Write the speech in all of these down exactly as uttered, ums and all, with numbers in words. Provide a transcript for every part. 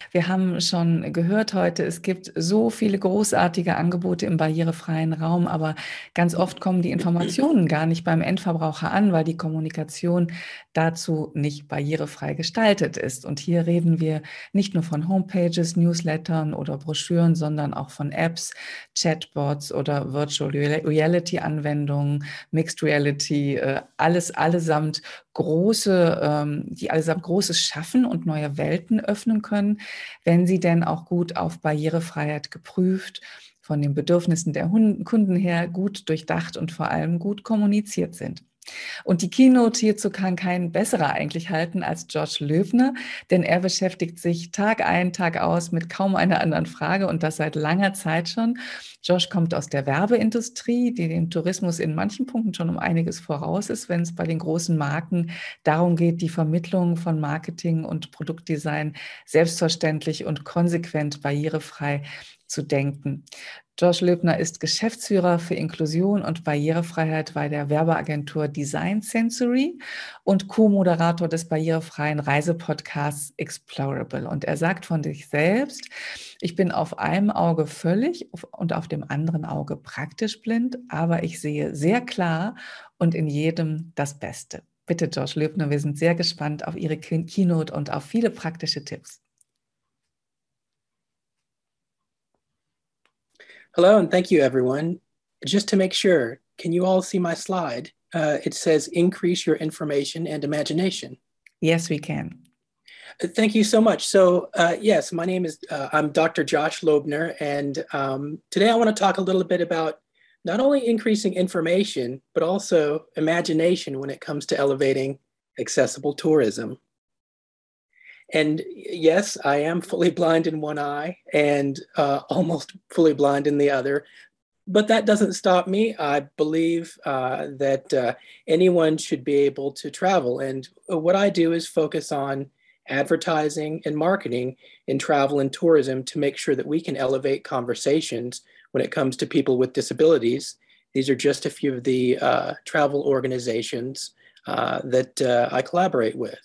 Wir haben schon gehört heute, es gibt so viele großartige Angebote im barrierefreien Raum, aber ganz oft kommen die Informationen gar nicht beim Endverbraucher an, weil die Kommunikation dazu nicht barrierefrei gestaltet ist. Und hier reden wir nicht nur von Homepages, Newslettern oder Broschüren, sondern auch von Apps, Chatbots oder Virtual Reality Anwendungen, Mixed Reality, äh, alles allesamt große, ähm, die allesamt Großes schaffen und neue Welten öffnen können, wenn sie denn auch gut auf Barrierefreiheit geprüft, von den Bedürfnissen der Kunden her gut durchdacht und vor allem gut kommuniziert sind. Und die Keynote hierzu kann kein besserer eigentlich halten als Josh Löwner, denn er beschäftigt sich Tag ein, Tag aus mit kaum einer anderen Frage und das seit langer Zeit schon. Josh kommt aus der Werbeindustrie, die dem Tourismus in manchen Punkten schon um einiges voraus ist, wenn es bei den großen Marken darum geht, die Vermittlung von Marketing und Produktdesign selbstverständlich und konsequent barrierefrei zu denken. Josh Löbner ist Geschäftsführer für Inklusion und Barrierefreiheit bei der Werbeagentur Design Sensory und Co-Moderator des barrierefreien Reisepodcasts Explorable. Und er sagt von sich selbst: Ich bin auf einem Auge völlig und auf dem anderen Auge praktisch blind, aber ich sehe sehr klar und in jedem das Beste. Bitte, Josh Löbner, wir sind sehr gespannt auf Ihre Keynote und auf viele praktische Tipps. Hello, and thank you, everyone. Just to make sure, can you all see my slide? Uh, it says increase your information and imagination. Yes, we can. Thank you so much. So uh, yes, my name is, uh, I'm Doctor Josh Loebner, and um, today I want to talk a little bit about not only increasing information, but also imagination when it comes to elevating accessible tourism. And yes, I am fully blind in one eye and uh, almost fully blind in the other. But that doesn't stop me. I believe uh, that uh, anyone should be able to travel. And what I do is focus on advertising and marketing in travel and tourism to make sure that we can elevate conversations when it comes to people with disabilities. These are just a few of the uh, travel organizations uh, that uh, I collaborate with.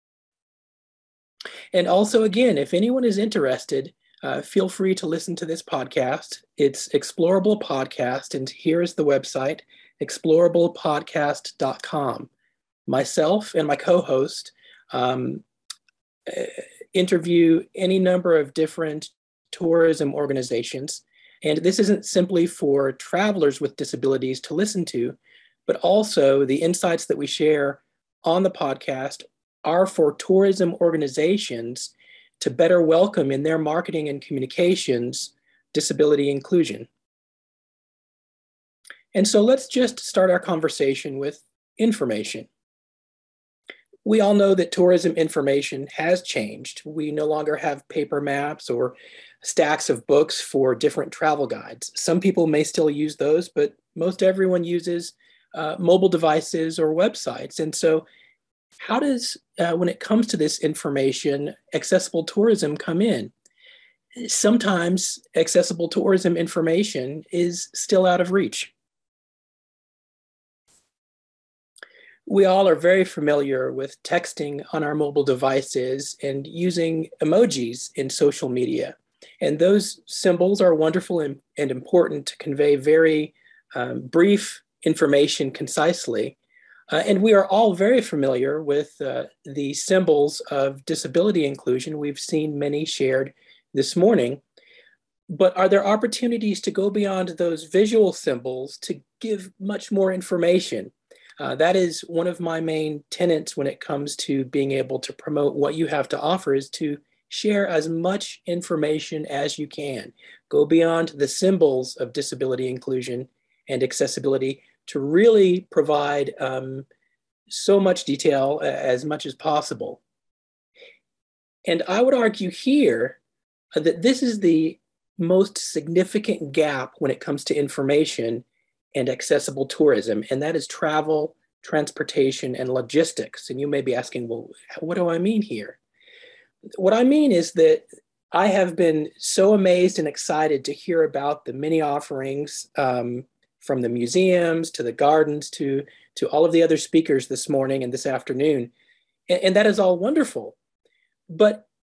And also, again, if anyone is interested, uh, feel free to listen to this podcast. It's Explorable Podcast, and here is the website, explorable podcast dot com. Myself and my co-host um, interview any number of different tourism organizations. And this isn't simply for travelers with disabilities to listen to, but also the insights that we share on the podcast are for tourism organizations to better welcome in their marketing and communications disability inclusion. And so let's just start our conversation with information. We all know that tourism information has changed. We no longer have paper maps or stacks of books for different travel guides. Some people may still use those, but most everyone uses uh, mobile devices or websites. And so how does, uh, when it comes to this information, accessible tourism come in? Sometimes accessible tourism information is still out of reach. We all are very familiar with texting on our mobile devices and using emojis in social media. And those symbols are wonderful and, and important to convey very um, brief information concisely. Uh, and we are all very familiar with uh, the symbols of disability inclusion. We've seen many shared this morning. But are there opportunities to go beyond those visual symbols to give much more information? Uh, that is one of my main tenets when it comes to being able to promote what you have to offer, is to share as much information as you can. Go beyond the symbols of disability inclusion and accessibility to really provide um, so much detail, uh, as much as possible. And I would argue here uh, that this is the most significant gap when it comes to information and accessible tourism, and that is travel, transportation, and logistics. And you may be asking, well, what do I mean here? What I mean is that I have been so amazed and excited to hear about the many offerings um, from the museums to the gardens to, to all of the other speakers this morning and this afternoon. And, and that is all wonderful. But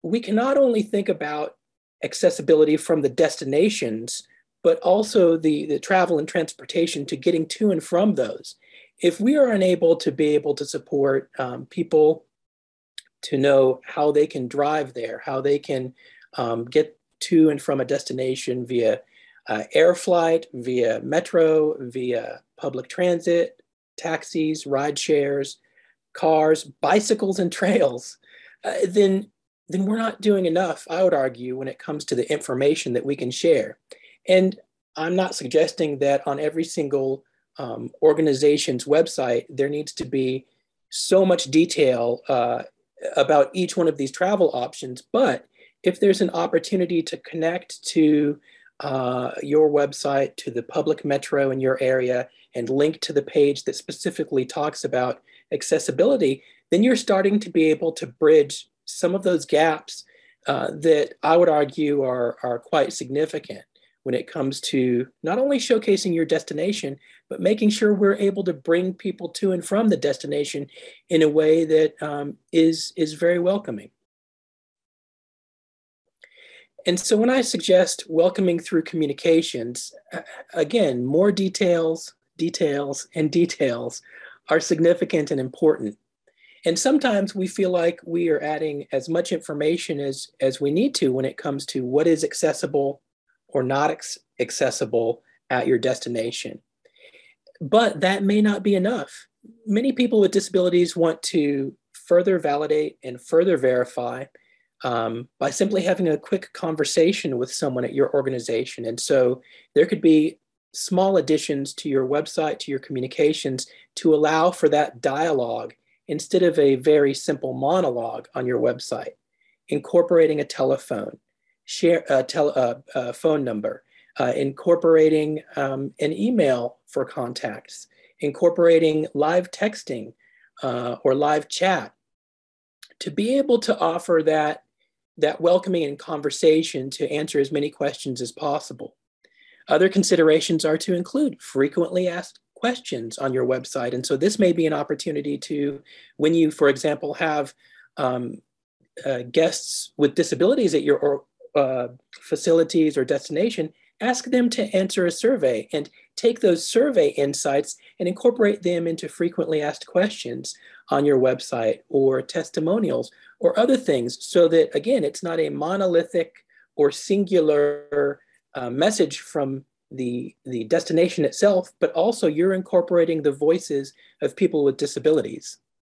we can not only think about accessibility from the destinations, but also the, the travel and transportation to getting to and from those. If we are unable to be able to support um, people to know how they can drive there, how they can um, get to and from a destination via uh, air flight, via metro, via public transit, taxis, ride shares, cars, bicycles, and trails, uh, then, then we're not doing enough, I would argue, when it comes to the information that we can share. And I'm not suggesting that on every single um, organization's website, there needs to be so much detail uh, about each one of these travel options. But if there's an opportunity to connect to uh, your website, to the public metro in your area, and link to the page that specifically talks about accessibility, then you're starting to be able to bridge some of those gaps uh, that I would argue are, are quite significant when it comes to not only showcasing your destination, but making sure we're able to bring people to and from the destination in a way that um, is, is very welcoming. And so when I suggest welcoming through communications, again, more details, details, and details are significant and important. And sometimes we feel like we are adding as much information as, as we need to when it comes to what is accessible or not accessible at your destination. But that may not be enough. Many people with disabilities want to further validate and further verify um, by simply having a quick conversation with someone at your organization. And so there could be small additions to your website, to your communications, to allow for that dialogue instead of a very simple monologue on your website. Incorporating a telephone, share a tele, uh, uh, phone number, uh, incorporating um, an email for contacts, incorporating live texting uh, or live chat to be able to offer that, that welcoming and conversation to answer as many questions as possible. Other considerations are to include frequently asked questions on your website. And so this may be an opportunity to, when you, for example, have um, uh, guests with disabilities at your uh, facilities or destination, ask them to answer a survey and take those survey insights and incorporate them into frequently asked questions on your website or testimonials or other things so that, again, it's not a monolithic or singular uh, message from the, the destination itself, but also you're incorporating the voices of people with disabilities.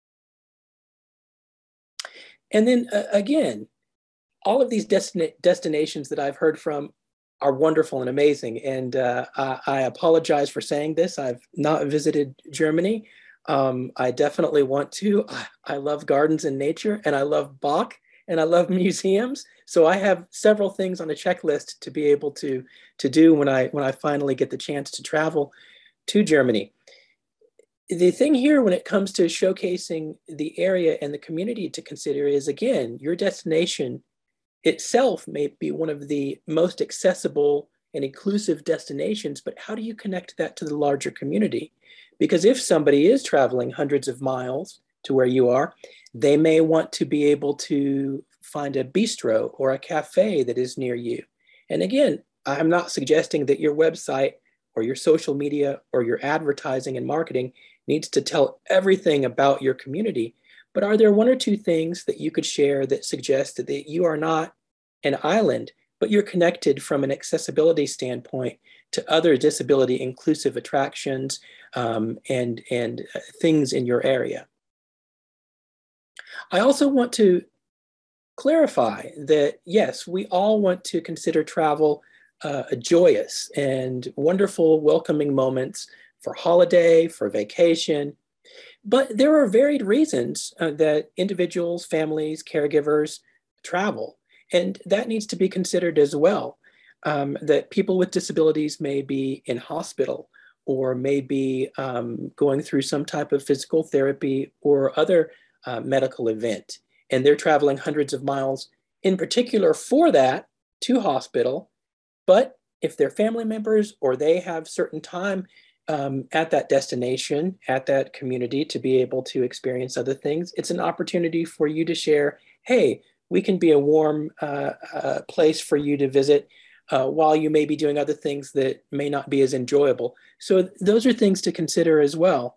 And then uh, again, all of these destin destinations that I've heard from are wonderful and amazing. And uh, I, I apologize for saying this. I've not visited Germany. Um, I definitely want to. I, I love gardens and nature, and I love Bach, and I love museums. So I have several things on a checklist to be able to, to do when I, when I finally get the chance to travel to Germany. The thing here when it comes to showcasing the area and the community to consider is, again, your destination itself may be one of the most accessible and inclusive destinations, but how do you connect that to the larger community? Because if somebody is traveling hundreds of miles to where you are, they may want to be able to find a bistro or a cafe that is near you. And again, I'm not suggesting that your website or your social media or your advertising and marketing needs to tell everything about your community. But are there one or two things that you could share that suggest that you are not an island, but you're connected from an accessibility standpoint to other disability inclusive attractions um, and, and uh, things in your area? I also want to clarify that, yes, we all want to consider travel uh, joyous and wonderful, welcoming moments for holiday, for vacation. But there are varied reasons uh, that individuals, families, caregivers travel, and that needs to be considered as well. Um, that people with disabilities may be in hospital or may be um, going through some type of physical therapy or other uh, medical event, and they're traveling hundreds of miles in particular for that to hospital. But if they're family members or they have certain time Um, at that destination, at that community to be able to experience other things, it's an opportunity for you to share, hey, we can be a warm uh, uh, place for you to visit uh, while you may be doing other things that may not be as enjoyable. So those are things to consider as well.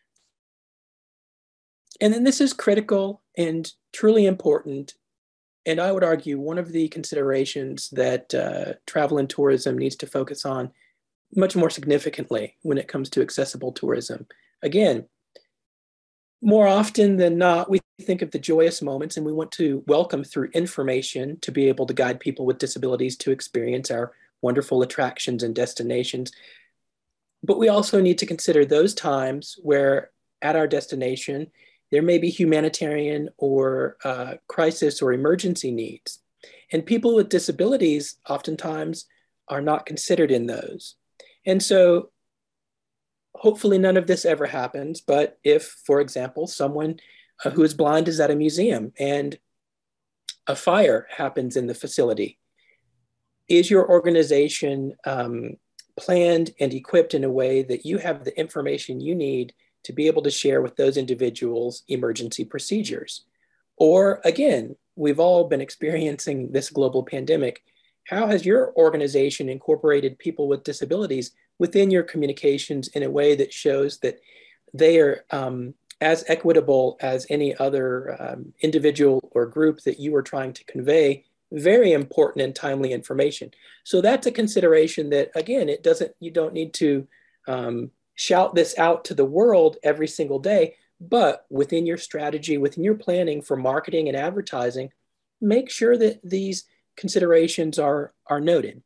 And then this is critical and truly important. And I would argue one of the considerations that uh, travel and tourism needs to focus on much more significantly when it comes to accessible tourism. Again, more often than not, we think of the joyous moments and we want to welcome through information to be able to guide people with disabilities to experience our wonderful attractions and destinations. But we also need to consider those times where at our destination, there may be humanitarian or uh, crisis or emergency needs. And people with disabilities oftentimes are not considered in those. And so hopefully none of this ever happens, but if, for example, someone uh, who is blind is at a museum and a fire happens in the facility, is your organization um, planned and equipped in a way that you have the information you need to be able to share with those individuals emergency procedures? Or again, we've all been experiencing this global pandemic. How has your organization incorporated people with disabilities within your communications in a way that shows that they are um, as equitable as any other um, individual or group that you are trying to convey very important and timely information? So that's a consideration that, again, it doesn't, you don't need to um, shout this out to the world every single day, but within your strategy, within your planning for marketing and advertising, make sure that these considerations are, are noted.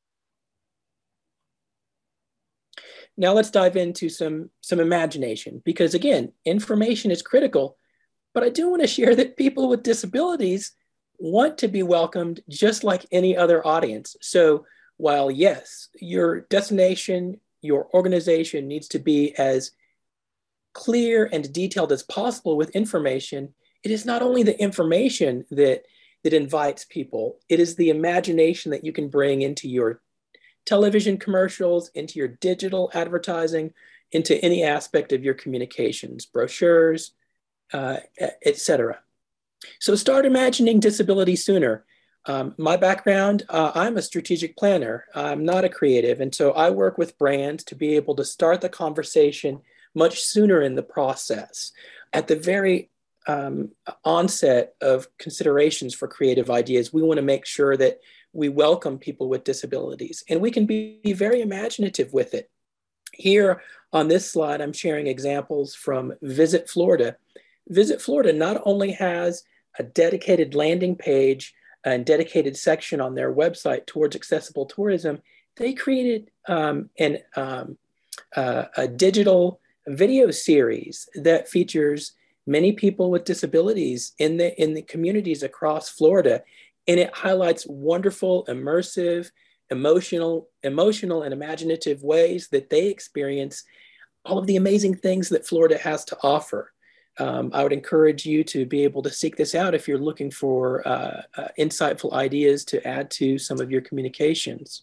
Now let's dive into some, some imagination, because again, information is critical, but I do want to share that people with disabilities want to be welcomed just like any other audience. So while yes, your destination, your organization needs to be as clear and detailed as possible with information, it is not only the information that, that invites people, it is the imagination that you can bring into your television commercials, into your digital advertising, into any aspect of your communications, brochures, uh, et cetera. So start imagining disability sooner. Um, my background, uh, I'm a strategic planner. I'm not a creative. And so I work with brands to be able to start the conversation much sooner in the process. At the very um, onset of considerations for creative ideas, we want to make sure that we welcome people with disabilities, and we can be, be very imaginative with it. Here on this slide, I'm sharing examples from Visit Florida. Visit Florida not only has a dedicated landing page and dedicated section on their website towards accessible tourism, they created um, an, um, uh, a digital video series that features many people with disabilities in the, in the communities across Florida. And it highlights wonderful, immersive, emotional, emotional and imaginative ways that they experience all of the amazing things that Florida has to offer. Um, I would encourage you to be able to seek this out if you're looking for uh, uh, insightful ideas to add to some of your communications.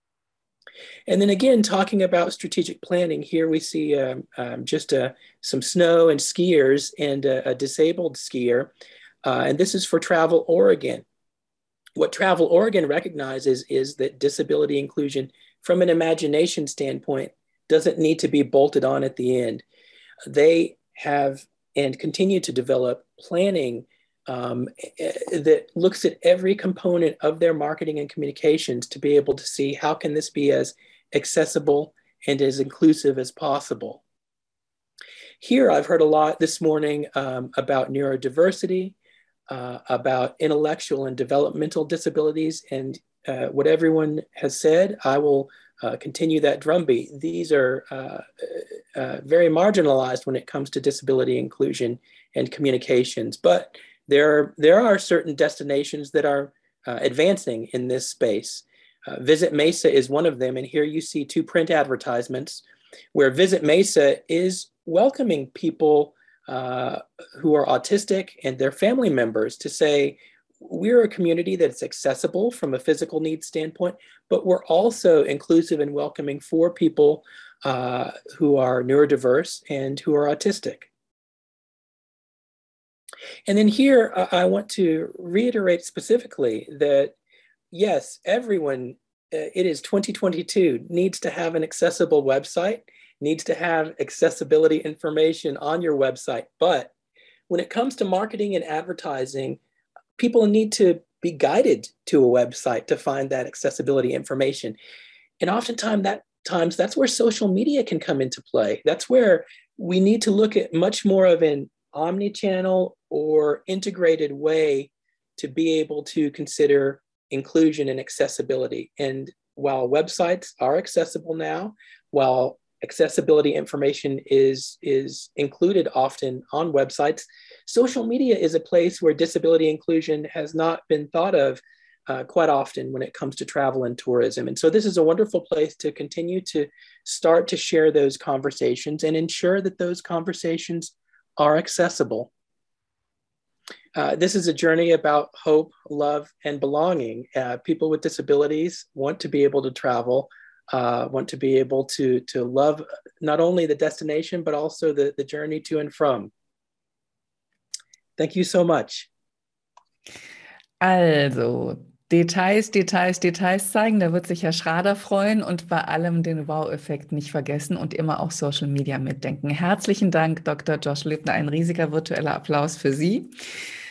And then again, talking about strategic planning, here we see um, um, just uh, some snow and skiers and a, a disabled skier. Uh, and this is for Travel Oregon. What Travel Oregon recognizes is that disability inclusion from an imagination standpoint doesn't need to be bolted on at the end. They have and continue to develop planning um, that looks at every component of their marketing and communications to be able to see how can this be as accessible and as inclusive as possible. Here, I've heard a lot this morning um, about neurodiversity, uh, about intellectual and developmental disabilities, and uh, what everyone has said, I will uh, continue that drumbeat. These are uh, uh, very marginalized when it comes to disability inclusion and communications, but there, there are certain destinations that are uh, advancing in this space. Uh, Visit Mesa is one of them, and here you see two print advertisements where Visit Mesa is welcoming people uh, who are autistic and their family members to say, we're a community that's accessible from a physical needs standpoint, but we're also inclusive and welcoming for people uh, who are neurodiverse and who are autistic. And then here, uh, I want to reiterate specifically that, yes, everyone, uh, it is twenty twenty-two, needs to have an accessible website, needs to have accessibility information on your website. But when it comes to marketing and advertising, people need to be guided to a website to find that accessibility information. And oftentimes that times that's where social media can come into play. That's where we need to look at much more of an omni-channel or integrated way to be able to consider inclusion and accessibility. And while websites are accessible now, while accessibility information is, is included often on websites, social media is a place where disability inclusion has not been thought of uh, quite often when it comes to travel and tourism. And so this is a wonderful place to continue to start to share those conversations and ensure that those conversations are accessible. Uh, this is a journey about hope, love, and belonging. Uh, people with disabilities want to be able to travel, uh, want to be able to, to love not only the destination, but also the, the journey to and from. Thank you so much. Also, Details, Details, Details zeigen, da wird sich Herr Schrader freuen und bei allem den Wow-Effekt nicht vergessen und immer auch Social Media mitdenken. Herzlichen Dank, Doktor Josh Lübner, ein riesiger virtueller Applaus für Sie.